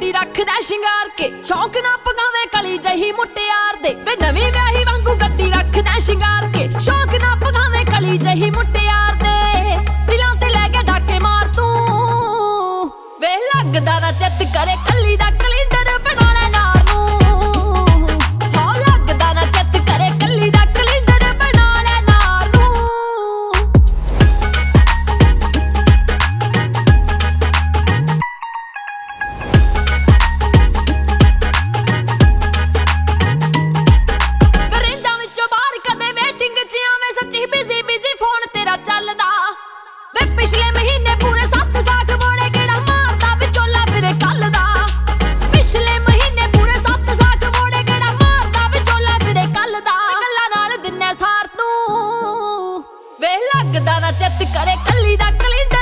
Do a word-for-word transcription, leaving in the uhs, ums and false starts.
ਗੱਡੀ ਰੱਖਦਾ ਸ਼ਿੰਗਾਰ ਕੇ, ਸ਼ੌਂਕ ਨਾ ਪਗਾਵੇ ਕਲੀ ਜਹੀ ਮੁਟਿਆਰ ਦੇ। ਵੇ ਨਵੀਂ ਵਿਆਹੀ ਵਾਂਗੂ ਗੱਡੀ ਰੱਖਦਾ ਸ਼ਿੰਗਾਰ ਕੇ, ਸ਼ੌਂਕ ਨਾ ਪਗਾਵੇ ਕਲੀ ਜਹੀ ਮੁਟਿਆਰ ਦੇ। ਦਿਲਾਂ ਤੇ ਲੈ ਕੇ ਡਾਕੇ ਮਾਰ ਤੂੰ, ਵੇ ਲੱਗਦਾ ਨਾ ਚਿੱਤ ਕਰੇ ਕੱਲੀ ਦਾ ਕੈਲੰਡਰ ਬਣਾ ਲੈ ਨਾਰ ਨੂੰ। ਹਾਂ ਲੱਗਦਾ ਨਾ ਚਿੱਤ ਕਰੇ ਕੱਲੀ ਦਾ ਕੈਲੰਡਰ ਬਣਾ ਲੈ ਨਾਰ ਨੂੰ। ਕਰੇਂਦਾਂ ਵਿੱਚੋਂ ਬਾਹਰ ਕਦੇ ਵੇਟਿੰਗ ਚ ਆਵੇਂ, ਸੱਚੀ ਬਿਜ਼ੀ ਬਿਜ਼ੀ ਫੋਨ ਤੇਰਾ ਚੱਲਦਾ। ਵੇ ਪਿਛਲੇ ਮਹੀਨੇ ਪੂਰੇ ਸੱਤ ਸਾਖ ਮੋੜੇ ਕਿਹੜਾ ਮਾਰਦਾ ਵਿਚੋਲਾ ਫਿਰੇ ਕੱਲ ਦਾ। ਪਿਛਲੇ ਮਹੀਨੇ ਪੂਰੇ ਸੱਤ ਸਾਖ ਮੋੜੇ ਕਿਹੜਾ ਮਾਰਦਾ ਵਿਚੋਲਾ ਫਿਰੇ ਕੱਲ ਦਾ। ਗੱਲਾਂ ਨਾਲ ਦਿਨੇ ਸਾਰ ਤੂੰ, ਵੇ ਲੱਗਦਾ ਨਾ ਚਿੱਤ ਕਰੇ ਕੱਲੀ ਦਾ ਕੈਲੰਡਰ